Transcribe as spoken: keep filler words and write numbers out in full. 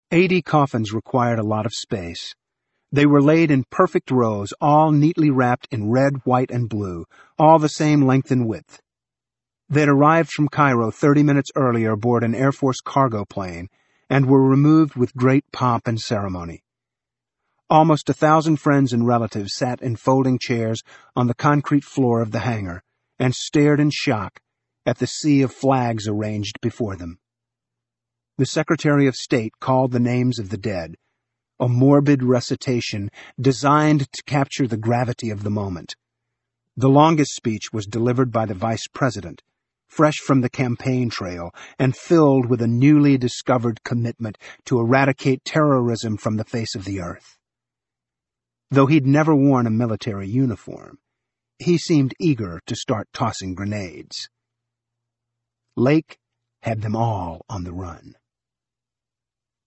Eighty coffins required a lot of space. They were laid in perfect rows, all neatly wrapped in red, white, and blue, all the same length and width. They'd arrived from Cairo thirty minutes earlier aboard an Air Force cargo plane and were removed with great pomp and ceremony. Almost a thousand friends and relatives sat in folding chairs on the concrete floor of the hangar and stared in shock at the sea of flags arranged before them. The Secretary of State called the names of the dead, a morbid recitation designed to capture the gravity of the moment. The longest speech was delivered by the Vice President, fresh from the campaign trail and filled with a newly discovered commitment to eradicate terrorism from the face of the earth. Though he'd never worn a military uniform, he seemed eager to start tossing grenades. Lake had them all on the run.